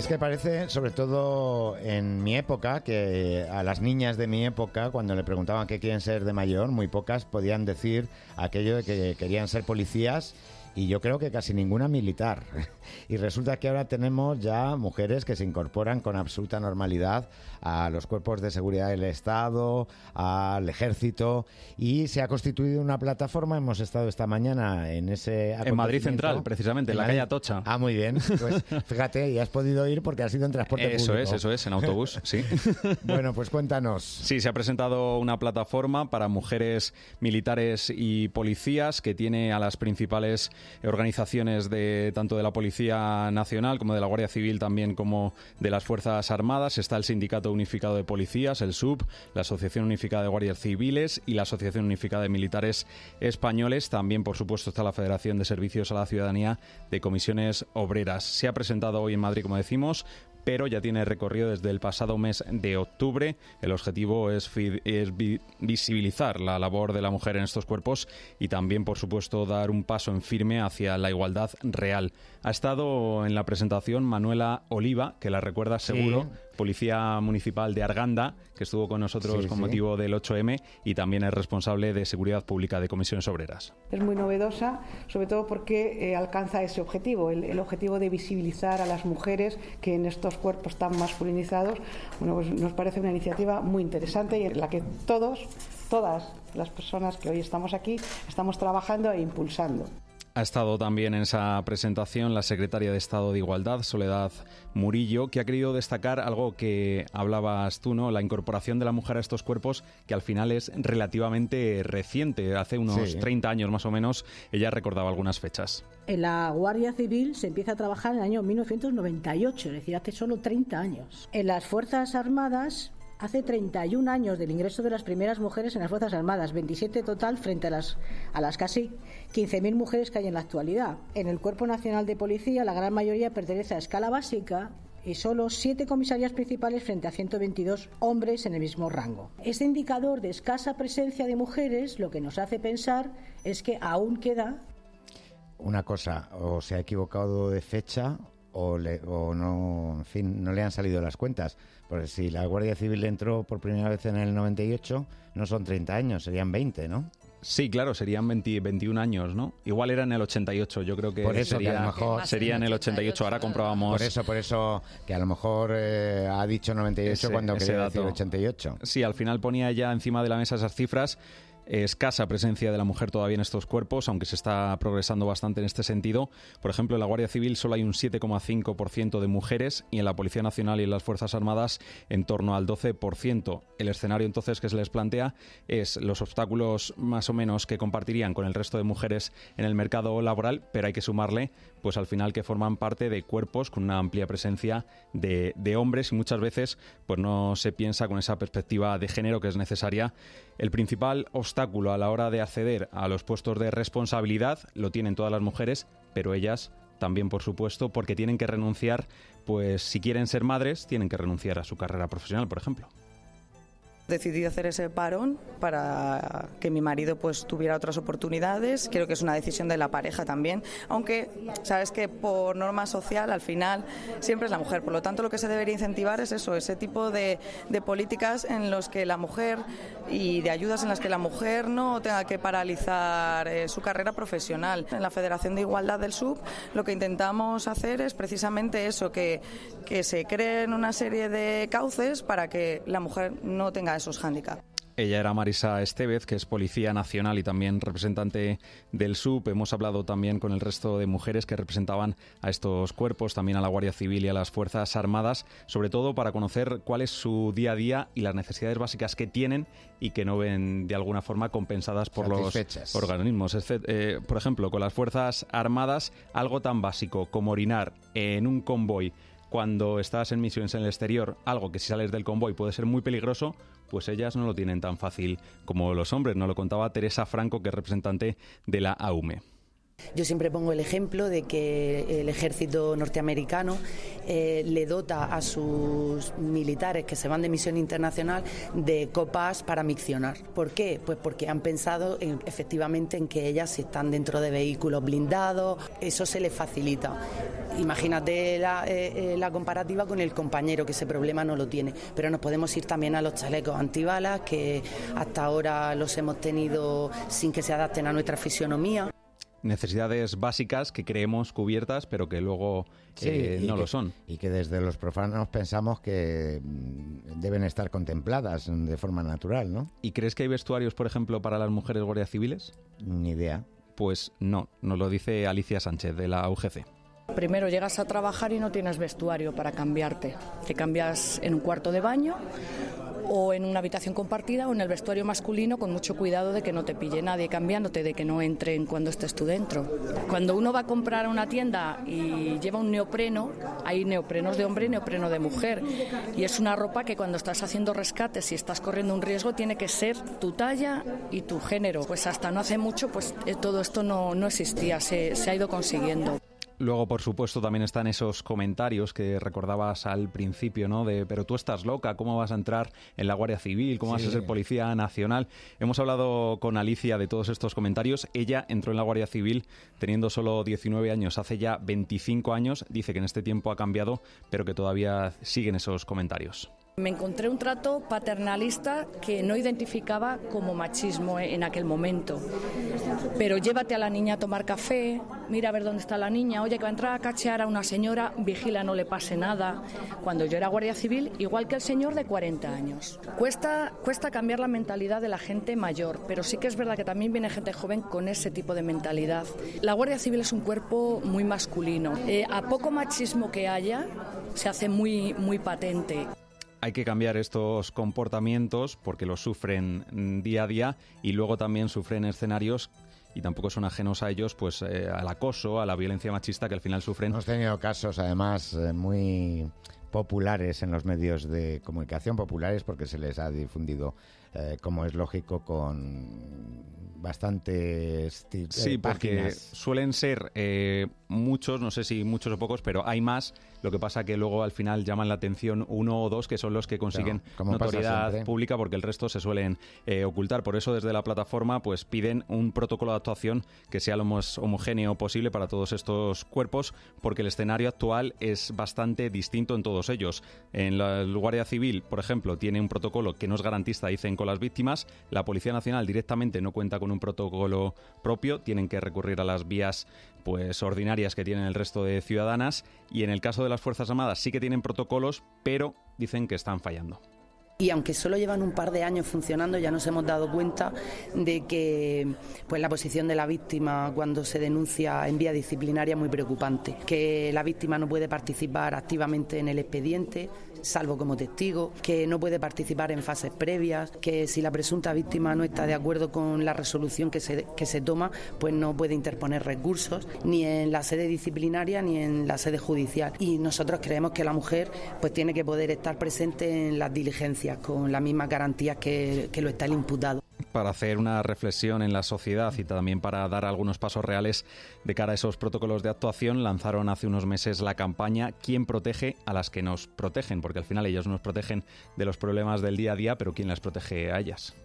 Es que parece, sobre todo en mi época, que a las niñas de mi época, cuando le preguntaban qué quieren ser de mayor, muy pocas podían decir aquello de que querían ser policías, y yo creo que casi ninguna militar. Y resulta que ahora tenemos ya mujeres que se incorporan con absoluta normalidad a los cuerpos de seguridad del Estado, al ejército, y se ha constituido una plataforma. Hemos estado esta mañana en ese en Madrid Central, precisamente, en la calle Atocha. Ah, muy bien. Pues fíjate, ya has podido ir porque has ido en transporte público. Eso es, en autobús, sí. Bueno, pues cuéntanos. Sí, se ha presentado una plataforma para mujeres militares y policías que tiene a las principales organizaciones tanto de la Policía Nacional como de la Guardia Civil, también como de las Fuerzas Armadas. Está el Sindicato Unificado de Policías, el SUB, la Asociación Unificada de Guardias Civiles y la Asociación Unificada de Militares Españoles. También, por supuesto, está la Federación de Servicios a la Ciudadanía de Comisiones Obreras. Se ha presentado hoy en Madrid, como decimos, pero ya tiene recorrido desde el pasado mes de octubre. El objetivo es visibilizar la labor de la mujer en estos cuerpos y también, por supuesto, dar un paso en firme hacia la igualdad real. Ha estado en la presentación Manuela Oliva, que la recuerdas seguro, policía municipal de Arganda, que estuvo con nosotros con motivo del 8M, y también es responsable de Seguridad Pública de Comisiones Obreras. Es muy novedosa, sobre todo porque alcanza ese objetivo, el objetivo de visibilizar a las mujeres que en estos cuerpos tan masculinizados. Bueno, pues nos parece una iniciativa muy interesante y en la que todas las personas que hoy estamos aquí estamos trabajando e impulsando. Ha estado también en esa presentación la secretaria de Estado de Igualdad, Soledad Murillo, que ha querido destacar algo que hablabas tú, ¿no? La incorporación de la mujer a estos cuerpos, que al final es relativamente reciente, hace unos 30 años más o menos. Ella recordaba algunas fechas. En la Guardia Civil se empieza a trabajar en el año 1998, es decir, hace solo 30 años. En las Fuerzas Armadas, hace 31 años del ingreso de las primeras mujeres en las Fuerzas Armadas, 27 total frente a las casi 15.000 mujeres que hay en la actualidad. En el Cuerpo Nacional de Policía, la gran mayoría pertenece a escala básica y solo 7 comisarías principales frente a 122 hombres en el mismo rango. Este indicador de escasa presencia de mujeres lo que nos hace pensar es que aún queda... Una cosa, o se ha equivocado de fecha o no, en fin, no le han salido las cuentas. Porque si la Guardia Civil entró por primera vez en el 98, no son 30 años, serían 20, ¿no? Sí, claro, serían 21 años, ¿no? Igual era en el 88, yo creo que por eso sería, que a lo mejor, sería en el 88, ahora comprobamos... Por eso, que a lo mejor ha dicho 98 cuando quería decir 88. Sí, al final ponía ya encima de la mesa esas cifras. Escasa presencia de la mujer todavía en estos cuerpos, aunque se está progresando bastante en este sentido. Por ejemplo, en la Guardia Civil solo hay un 7,5% de mujeres y en la Policía Nacional y en las Fuerzas Armadas en torno al 12%. El escenario entonces que se les plantea es los obstáculos más o menos que compartirían con el resto de mujeres en el mercado laboral, pero hay que sumarle pues al final que forman parte de cuerpos con una amplia presencia de hombres y muchas veces pues no se piensa con esa perspectiva de género que es necesaria. El principal obstáculo a la hora de acceder a los puestos de responsabilidad lo tienen todas las mujeres, pero ellas también, por supuesto, porque tienen que renunciar, pues si quieren ser madres, tienen que renunciar a su carrera profesional, por ejemplo. Decidí hacer ese parón para que mi marido pues tuviera otras oportunidades. Creo que es una decisión de la pareja también, aunque sabes que por norma social al final siempre es la mujer, por lo tanto lo que se debería incentivar es eso, ese tipo de políticas en los que la mujer y de ayudas en las que la mujer no tenga que paralizar su carrera profesional. En la Federación de Igualdad del SUB lo que intentamos hacer es precisamente eso, que se creen una serie de cauces para que la mujer no tenga esos hándicaps. Ella era Marisa Estevez, que es Policía Nacional y también representante del SUB. Hemos hablado también con el resto de mujeres que representaban a estos cuerpos, también a la Guardia Civil y a las Fuerzas Armadas, sobre todo para conocer cuál es su día a día y las necesidades básicas que tienen y que no ven de alguna forma compensadas por los organismos. Por ejemplo, con las Fuerzas Armadas, algo tan básico como orinar en un convoy cuando estás en misiones en el exterior, algo que si sales del convoy puede ser muy peligroso, pues ellas no lo tienen tan fácil como los hombres. Nos lo contaba Teresa Franco, que es representante de la AUME. Yo siempre pongo el ejemplo de que el ejército norteamericano le dota a sus militares que se van de misión internacional de copas para miccionar. ¿Por qué? Pues porque han pensado efectivamente en que ellas, si están dentro de vehículos blindados, eso se les facilita. Imagínate la comparativa con el compañero, que ese problema no lo tiene. Pero nos podemos ir también a los chalecos antibalas, que hasta ahora los hemos tenido sin que se adapten a nuestra fisionomía. Necesidades básicas que creemos cubiertas, pero que luego no lo son. Y que desde los profanos pensamos que deben estar contempladas de forma natural, ¿no? ¿Y crees que hay vestuarios, por ejemplo, para las mujeres guardias civiles? Ni idea. Pues no, nos lo dice Alicia Sánchez, de la UGC. Primero llegas a trabajar y no tienes vestuario para cambiarte. Te cambias en un cuarto de baño o en una habitación compartida o en el vestuario masculino, con mucho cuidado de que no te pille nadie cambiándote, de que no entren cuando estés tú dentro. Cuando uno va a comprar a una tienda y lleva un neopreno, hay neoprenos de hombre y neopreno de mujer, y es una ropa que cuando estás haciendo rescates y estás corriendo un riesgo tiene que ser tu talla y tu género. Pues hasta no hace mucho pues todo esto no existía, se ha ido consiguiendo. Luego, por supuesto, también están esos comentarios que recordabas al principio, ¿no? De, pero tú estás loca, ¿cómo vas a entrar en la Guardia Civil? ¿Cómo vas a ser Policía Nacional? Hemos hablado con Alicia de todos estos comentarios. Ella entró en la Guardia Civil teniendo solo 19 años, hace ya 25 años. Dice que en este tiempo ha cambiado, pero que todavía siguen esos comentarios. Me encontré un trato paternalista que no identificaba como machismo en aquel momento. Pero llévate a la niña a tomar café, mira a ver dónde está la niña, oye, que va a entrar a cachear a una señora, vigila, no le pase nada. Cuando yo era guardia civil, igual que el señor de 40 años. Cuesta cambiar la mentalidad de la gente mayor, pero sí que es verdad que también viene gente joven con ese tipo de mentalidad. La Guardia Civil es un cuerpo muy masculino. A poco machismo que haya, se hace muy, muy patente. Hay que cambiar estos comportamientos porque los sufren día a día y luego también sufren escenarios y tampoco son ajenos a ellos, pues al acoso, a la violencia machista que al final sufren. Hemos tenido casos además muy populares en los medios de comunicación, populares porque se les ha difundido, como es lógico, con bastantes sí, porque páginas. Suelen ser muchos, no sé si muchos o pocos, pero hay más. Lo que pasa que luego al final llaman la atención uno o dos que son los que consiguen notoriedad pública, porque el resto se suelen ocultar. Por eso desde la plataforma pues piden un protocolo de actuación que sea lo más homogéneo posible para todos estos cuerpos, porque el escenario actual es bastante distinto en todos ellos. En la Guardia Civil, por ejemplo, tiene un protocolo que no es garantista, dicen, con las víctimas. La Policía Nacional directamente no cuenta con un protocolo propio, tienen que recurrir a las vías pues ordinarias que tienen el resto de ciudadanas, y en el caso de las Fuerzas Armadas sí que tienen protocolos, pero dicen que están fallando. Y aunque solo llevan un par de años funcionando, ya nos hemos dado cuenta de que pues la posición de la víctima cuando se denuncia en vía disciplinaria es muy preocupante. Que la víctima no puede participar activamente en el expediente, salvo como testigo, que no puede participar en fases previas, que si la presunta víctima no está de acuerdo con la resolución que se toma, pues no puede interponer recursos, ni en la sede disciplinaria ni en la sede judicial. Y nosotros creemos que la mujer pues tiene que poder estar presente en las diligencias con las mismas garantías que lo está el imputado. Para hacer una reflexión en la sociedad y también para dar algunos pasos reales de cara a esos protocolos de actuación, lanzaron hace unos meses la campaña ¿Quién protege a las que nos protegen? Porque al final ellos nos protegen de los problemas del día a día, pero ¿quién las protege a ellas?